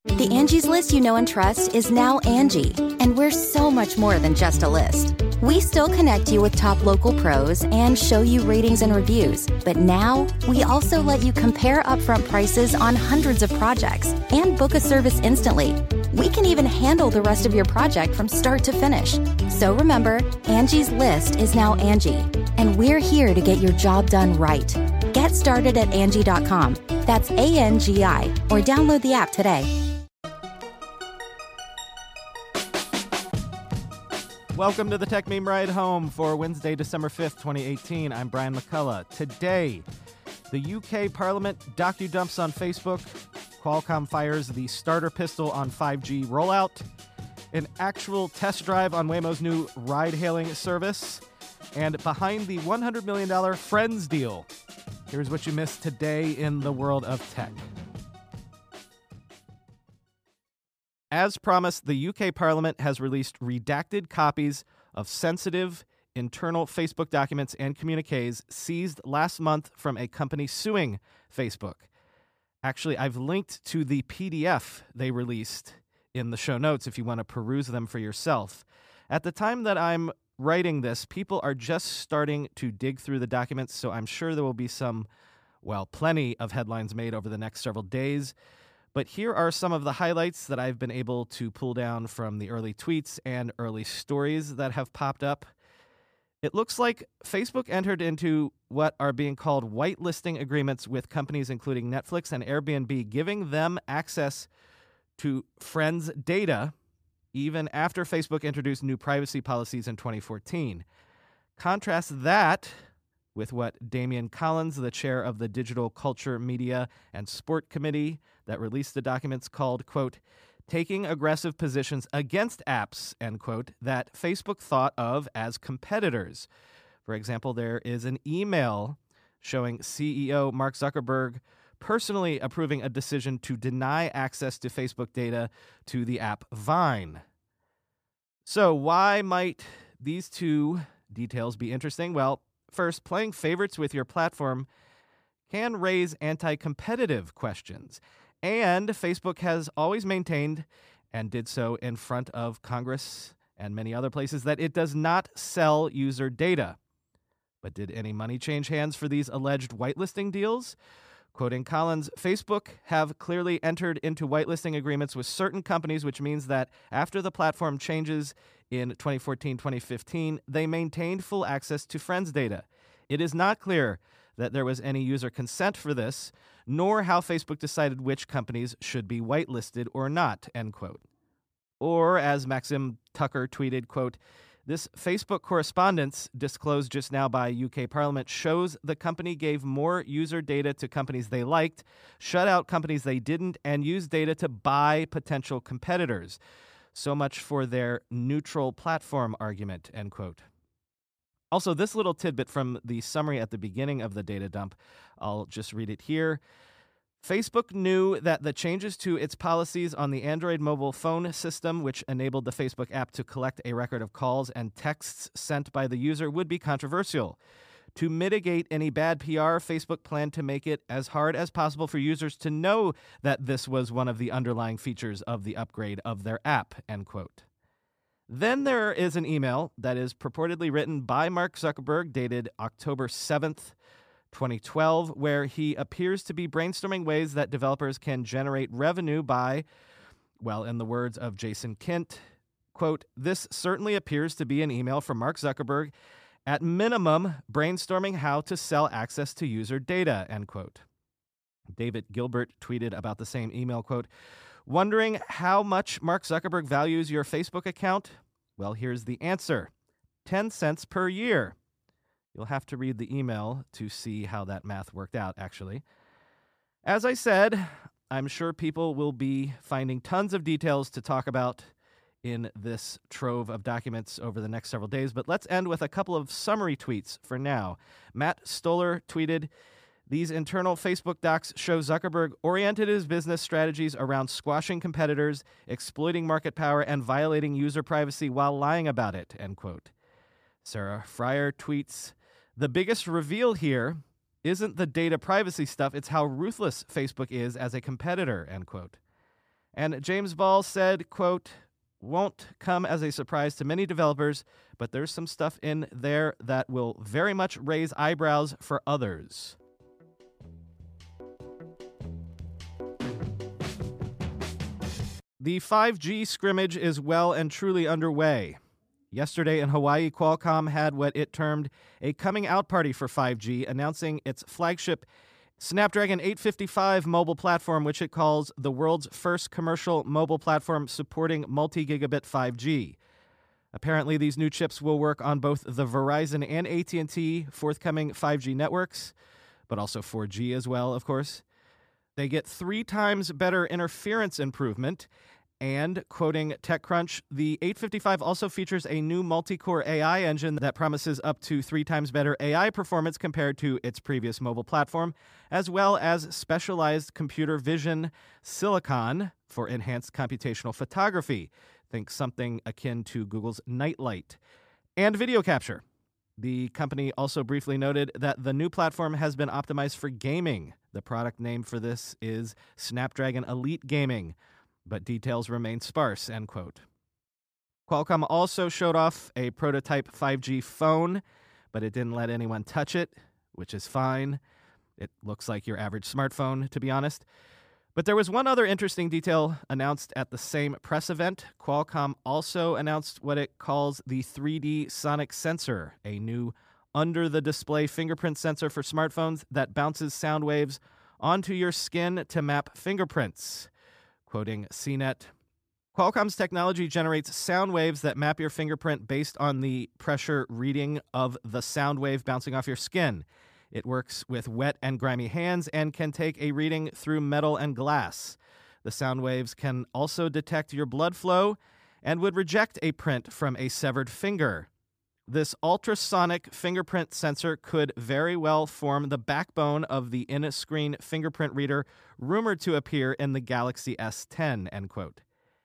The Angie's List you know and trust is now Angie, and we're so much more than just a list. We still connect you with top local pros and show you ratings and reviews, but now we also let you compare upfront prices on hundreds of projects and book a service instantly. We can even handle the rest of your project from start to finish. So remember, Angie's List is now Angie, and we're here to get your job done right. Get started at Angie.com. That's ANGI, or download the app today. Welcome to the Tech Meme Ride Home for Wednesday, December 5th, 2018. I'm Brian McCullough. Today, the UK Parliament docu-dumps on Facebook, Qualcomm fires the starter pistol on 5G rollout, an actual test drive on Waymo's new ride-hailing service, and behind the $100 million Friends deal. Here's what you missed today in the world of tech. As promised, the UK Parliament has released redacted copies of sensitive internal Facebook documents and communiques seized last month from a company suing Facebook. Actually, I've linked to the PDF they released in the show notes if you want to peruse them for yourself. At the time that I'm writing this, people are just starting to dig through the documents, so I'm sure there will be plenty of headlines made over the next several days. But here are some of the highlights that I've been able to pull down from the early tweets and early stories that have popped up. It looks like Facebook entered into what are being called whitelisting agreements with companies including Netflix and Airbnb, giving them access to friends' data even after Facebook introduced new privacy policies in 2014. Contrast that with what Damian Collins, the chair of the Digital Culture, Media, and Sport Committee that released the documents, called, quote, taking aggressive positions against apps, end quote, that Facebook thought of as competitors. For example, there is an email showing CEO Mark Zuckerberg personally approving a decision to deny access to Facebook data to the app Vine. So why might these two details be interesting? Well, first, playing favorites with your platform can raise anti-competitive questions. And Facebook has always maintained, and did so in front of Congress and many other places, that it does not sell user data. But did any money change hands for these alleged whitelisting deals? Quoting Collins, Facebook have clearly entered into whitelisting agreements with certain companies, which means that after the platform changes in 2014-2015, they maintained full access to Friends data. It is not clear that there was any user consent for this, nor how Facebook decided which companies should be whitelisted or not, end quote. Or, as Maxim Tucker tweeted, quote, this Facebook correspondence disclosed just now by UK Parliament shows the company gave more user data to companies they liked, shut out companies they didn't, and used data to buy potential competitors. So much for their neutral platform argument, end quote. Also, this little tidbit from the summary at the beginning of the data dump, I'll just read it here. Facebook knew that the changes to its policies on the Android mobile phone system, which enabled the Facebook app to collect a record of calls and texts sent by the user, would be controversial. To mitigate any bad PR, Facebook planned to make it as hard as possible for users to know that this was one of the underlying features of the upgrade of their app, end quote. Then there is an email that is purportedly written by Mark Zuckerberg, dated October 7th, 2012, where he appears to be brainstorming ways that developers can generate revenue by, well, in the words of Jason Kint, quote, this certainly appears to be an email from Mark Zuckerberg, at minimum, brainstorming how to sell access to user data, end quote. David Gilbert tweeted about the same email, quote, wondering how much Mark Zuckerberg values your Facebook account? Well, here's the answer. 10 cents per year. You'll have to read the email to see how that math worked out, actually. As I said, I'm sure people will be finding tons of details to talk about in this trove of documents over the next several days, but let's end with a couple of summary tweets for now. Matt Stoller tweeted, these internal Facebook docs show Zuckerberg oriented his business strategies around squashing competitors, exploiting market power, and violating user privacy while lying about it, end quote. Sarah Fryer tweets, the biggest reveal here isn't the data privacy stuff, it's how ruthless Facebook is as a competitor, end quote. And James Ball said, quote, "Won't come as a surprise to many developers, but there's some stuff in there that will very much raise eyebrows for others." The 5G scrimmage is well and truly underway. Yesterday in Hawaii, Qualcomm had what it termed a coming out party for 5G, announcing its flagship Snapdragon 855 mobile platform, which it calls the world's first commercial mobile platform supporting multi-gigabit 5G. Apparently, these new chips will work on both the Verizon and AT&T forthcoming 5G networks, but also 4G as well, of course. They get 3 times better interference improvement, and, quoting TechCrunch, the 855 also features a new multi-core AI engine that promises up to 3 times better AI performance compared to its previous mobile platform, as well as specialized computer vision silicon for enhanced computational photography. Think something akin to Google's Nightlight. And video capture. The company also briefly noted that the new platform has been optimized for gaming. The product name for this is Snapdragon Elite Gaming, but details remain sparse, end quote. Qualcomm also showed off a prototype 5G phone, but it didn't let anyone touch it, which is fine. It looks like your average smartphone, to be honest. But there was one other interesting detail announced at the same press event. Qualcomm also announced what it calls the 3D Sonic Sensor, a new under-the-display fingerprint sensor for smartphones that bounces sound waves onto your skin to map fingerprints. Quoting CNET, Qualcomm's technology generates sound waves that map your fingerprint based on the pressure reading of the sound wave bouncing off your skin. It works with wet and grimy hands and can take a reading through metal and glass. The sound waves can also detect your blood flow and would reject a print from a severed finger. This ultrasonic fingerprint sensor could very well form the backbone of the in-screen fingerprint reader rumored to appear in the Galaxy S10, end quote.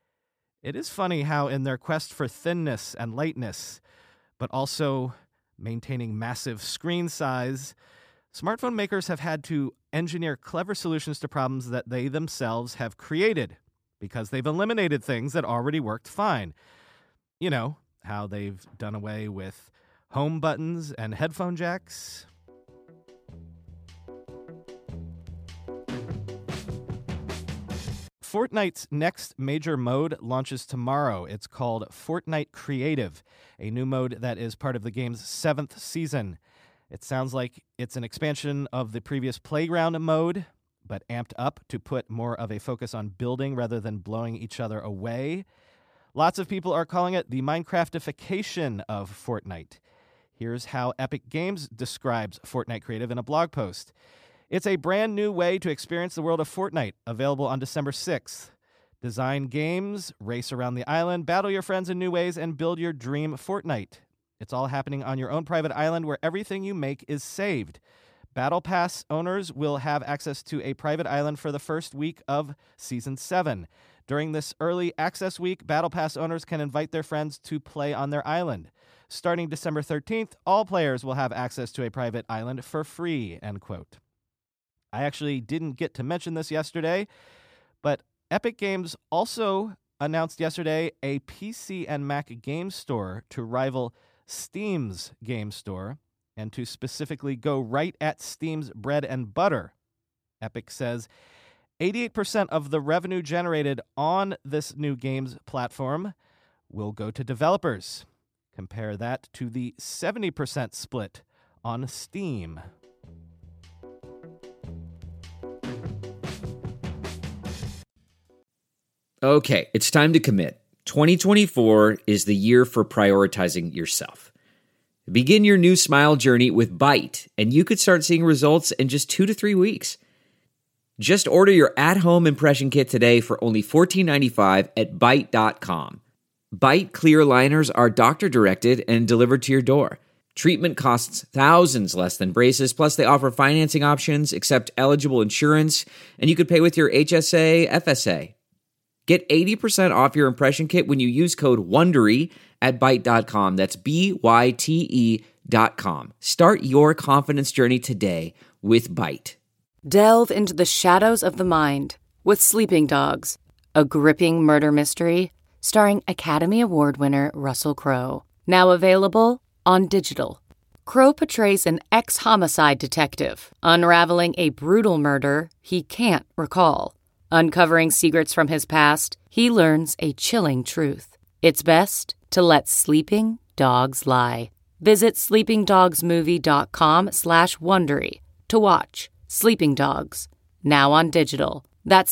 It is funny how in their quest for thinness and lightness, but also maintaining massive screen size, smartphone makers have had to engineer clever solutions to problems that they themselves have created because they've eliminated things that already worked fine. You know, how they've done away with home buttons and headphone jacks. Fortnite's next major mode launches tomorrow. It's called Fortnite Creative, a new mode that is part of the game's 7th season. It sounds like it's an expansion of the previous Playground mode, but amped up to put more of a focus on building rather than blowing each other away. Lots of people are calling it the Minecraftification of Fortnite. Here's how Epic Games describes Fortnite Creative in a blog post. It's a brand new way to experience the world of Fortnite, available on December 6th. Design games, race around the island, battle your friends in new ways, and build your dream Fortnite. It's all happening on your own private island where everything you make is saved. Battle Pass owners will have access to a private island for the first week of Season 7. During this early access week, Battle Pass owners can invite their friends to play on their island. Starting December 13th, all players will have access to a private island for free, end quote. I actually didn't get to mention this yesterday, but Epic Games also announced yesterday a PC and Mac game store to rival Steam's game store and to specifically go right at Steam's bread and butter. Epic says 88% of the revenue generated on this new games platform will go to developers. Compare that to the 70% split on Steam. Okay, it's time to commit. 2024 is the year for prioritizing yourself. Begin your new smile journey with Byte, and you could start seeing results in just 2 to 3 weeks. Just order your at-home impression kit today for only $14.95 at Byte.com. Byte clear liners are doctor-directed and delivered to your door. Treatment costs thousands less than braces, plus they offer financing options, accept eligible insurance, and you could pay with your HSA, FSA. Get 80% off your impression kit when you use code WONDERY at Byte.com. That's BYTE.com. Start your confidence journey today with Byte. Delve into the shadows of the mind with Sleeping Dogs, a gripping murder mystery starring Academy Award winner Russell Crowe. Now available on digital. Crowe portrays an ex-homicide detective unraveling a brutal murder he can't recall. Uncovering secrets from his past, he learns a chilling truth. It's best to let sleeping dogs lie. Visit sleepingdogsmovie.com/Wondery to watch Sleeping Dogs, now on digital. That's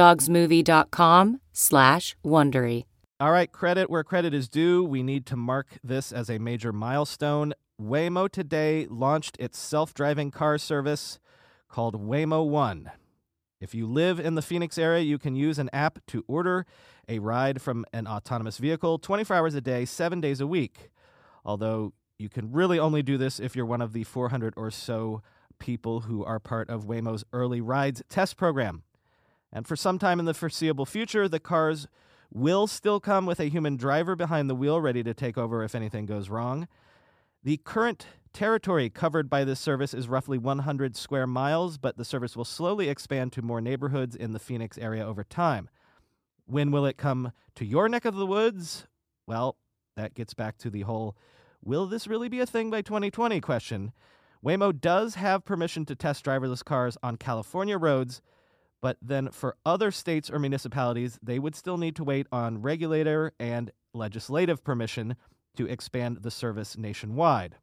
sleepingdogsmovie.com/Wondery. All right, credit where credit is due. We need to mark this as a major milestone. Waymo today launched its self-driving car service called Waymo One. If you live in the Phoenix area, you can use an app to order a ride from an autonomous vehicle 24 hours a day, 7 days a week. Although you can really only do this if you're one of the 400 or so people who are part of Waymo's Early Rides test program. And for some time in the foreseeable future, the cars will still come with a human driver behind the wheel ready to take over if anything goes wrong. The current territory covered by this service is roughly 100 square miles, but the service will slowly expand to more neighborhoods in the Phoenix area over time. When will it come to your neck of the woods? Well, that gets back to the whole, will this really be a thing by 2020 question. Waymo does have permission to test driverless cars on California roads, but then for other states or municipalities, they would still need to wait on regulator and legislative permission to expand the service nationwide.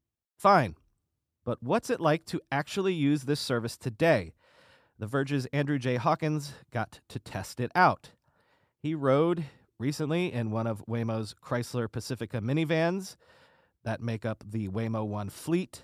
Fine, but what's it like to actually use this service today? The Verge's Andrew J. Hawkins got to test it out. He rode recently in one of Waymo's Chrysler Pacifica minivans that make up the Waymo One fleet.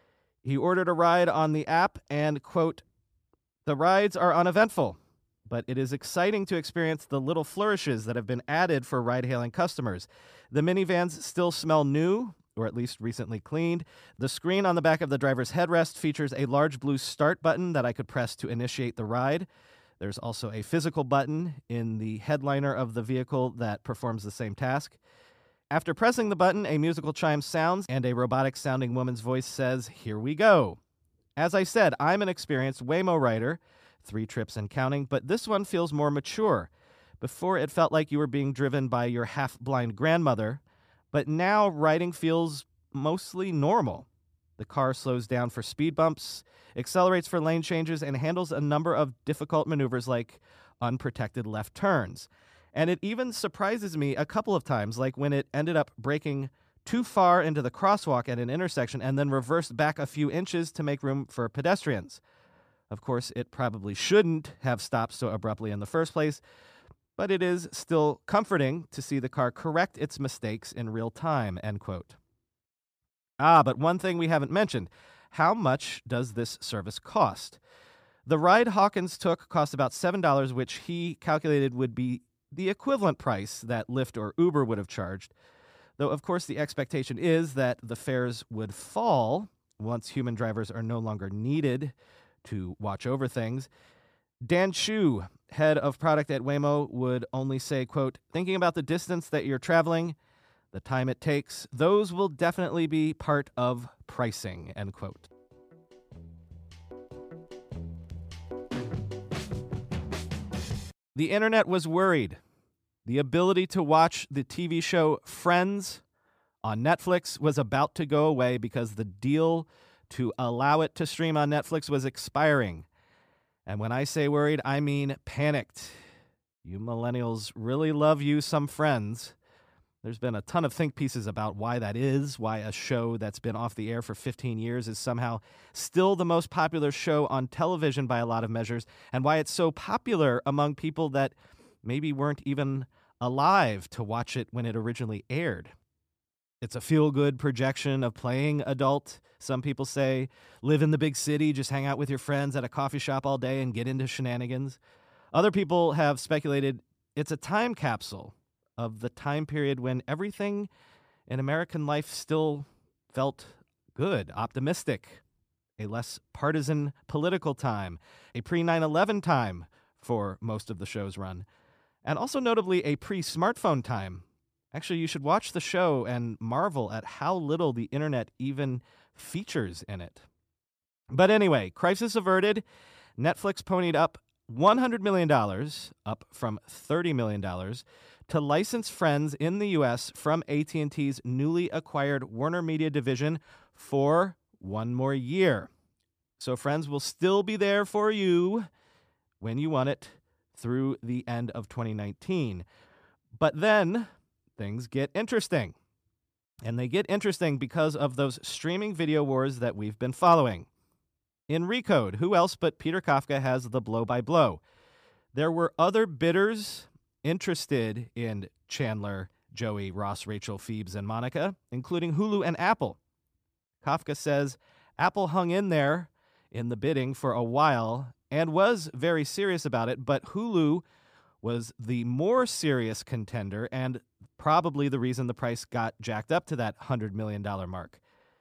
He ordered a ride on the app and, quote, "The rides are uneventful, but it is exciting to experience the little flourishes that have been added for ride-hailing customers. The minivans still smell new, or at least recently cleaned. The screen on the back of the driver's headrest features a large blue start button that I could press to initiate the ride. There's also a physical button in the headliner of the vehicle that performs the same task. After pressing the button, a musical chime sounds and a robotic-sounding woman's voice says, 'Here we go.' As I said, I'm an experienced Waymo rider, 3 trips and counting, but this one feels more mature. Before, it felt like you were being driven by your half-blind grandmother, but now riding feels mostly normal. The car slows down for speed bumps, accelerates for lane changes, and handles a number of difficult maneuvers like unprotected left turns. And it even surprises me a couple of times, like when it ended up braking too far into the crosswalk at an intersection and then reversed back a few inches to make room for pedestrians. Of course, it probably shouldn't have stopped so abruptly in the first place, but it is still comforting to see the car correct its mistakes in real time," end quote. But one thing we haven't mentioned. How much does this service cost? The ride Hawkins took cost about $7, which he calculated would be the equivalent price that Lyft or Uber would have charged. Though, of course, the expectation is that the fares would fall once human drivers are no longer needed to watch over things. Dan Chu, head of product at Waymo, would only say, quote, "Thinking about the distance that you're traveling, the time it takes, those will definitely be part of pricing," end quote. The internet was worried. The ability to watch the TV show Friends on Netflix was about to go away because the deal to allow it to stream on Netflix was expiring. And when I say worried, I mean panicked. You millennials really love you some Friends. There's been a ton of think pieces about why that is, why a show that's been off the air for 15 years is somehow still the most popular show on television by a lot of measures, and why it's so popular among people that maybe weren't even alive to watch it when it originally aired. It's a feel-good projection of playing adult, some people say. Live in the big city, just hang out with your friends at a coffee shop all day and get into shenanigans. Other people have speculated it's a time capsule of the time period when everything in American life still felt good, optimistic, a less partisan political time, a pre-9/11 time for most of the show's run, and also notably a pre-smartphone time. Actually, you should watch the show and marvel at how little the internet even features in it. But anyway, crisis averted. Netflix ponied up $100 million, up from $30 million, to license Friends in the U.S. from AT&T's newly acquired Warner Media division for one more year. So Friends will still be there for you when you want it through the end of 2019. But then things get interesting. And they get interesting because of those streaming video wars that we've been following. In Recode, who else but Peter Kafka has the blow-by-blow? There were other bidders interested in Chandler, Joey, Ross, Rachel, Phoebes, and Monica, including Hulu and Apple. Kafka says Apple hung in there in the bidding for a while and was very serious about it, but Hulu was the more serious contender and probably the reason the price got jacked up to that $100 million mark.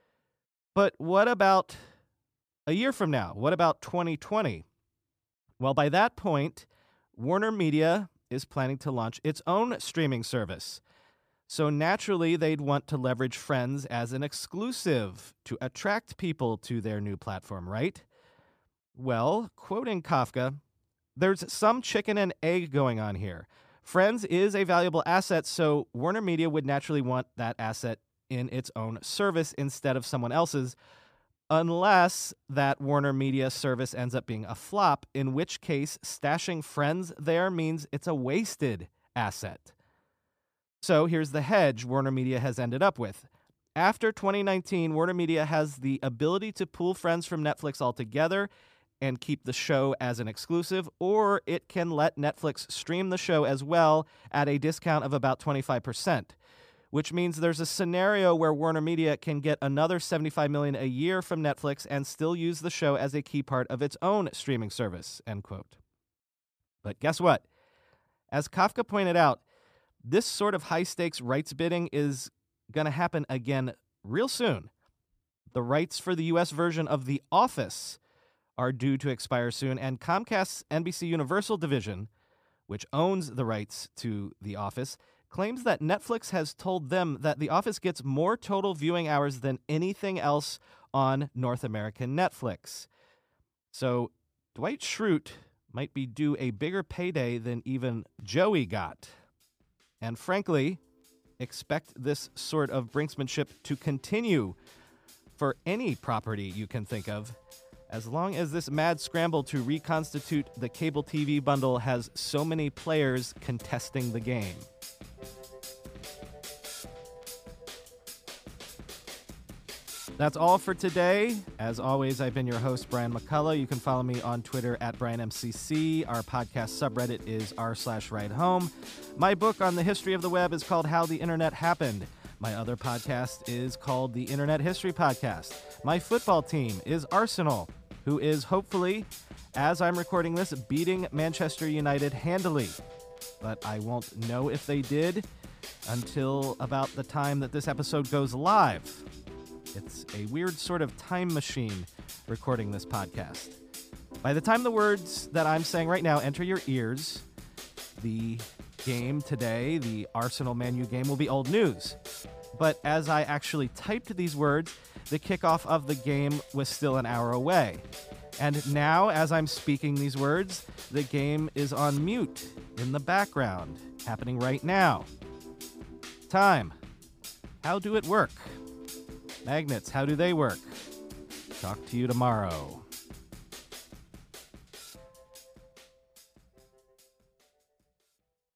But what about a year from now? What about 2020? Well, by that point, Warner Media is planning to launch its own streaming service. So naturally, they'd want to leverage Friends as an exclusive to attract people to their new platform, right? Well, quoting Kafka, there's some chicken and egg going on here. Friends is a valuable asset, so Warner Media would naturally want that asset in its own service instead of someone else's, unless that Warner Media service ends up being a flop, in which case stashing Friends there means it's a wasted asset. So here's the hedge Warner Media has ended up with. After 2019, Warner Media has the ability to pull Friends from Netflix altogether and keep the show as an exclusive, or it can let Netflix stream the show as well at a discount of about 25%, which means there's a scenario where Warner Media can get another $75 million a year from Netflix and still use the show as a key part of its own streaming service, end quote. But guess what? As Kafka pointed out, this sort of high-stakes rights bidding is going to happen again real soon. The rights for the U.S. version of The Office are due to expire soon, and Comcast's NBC Universal division, which owns the rights to The Office, claims that Netflix has told them that The Office gets more total viewing hours than anything else on North American Netflix. So Dwight Schrute might be due a bigger payday than even Joey got. And frankly, expect this sort of brinksmanship to continue for any property you can think of, as long as this mad scramble to reconstitute the cable TV bundle has so many players contesting the game. That's all for today. As always, I've been your host, Brian McCullough. You can follow me on Twitter at BrianMCC. Our podcast subreddit is r/RideHome. My book on the history of the web is called How the Internet Happened. My other podcast is called the Internet History Podcast. My football team is Arsenal, who is hopefully, as I'm recording this, beating Manchester United handily. But I won't know if they did until about the time that this episode goes live. It's a weird sort of time machine recording this podcast. By the time the words that I'm saying right now enter your ears, the game today, the Arsenal-Man U game, will be old news. But as I actually typed these words, the kickoff of the game was still an hour away. And now, as I'm speaking these words, the game is on mute in the background, happening right now. Time. How do it work? Magnets, how do they work? Talk to you tomorrow.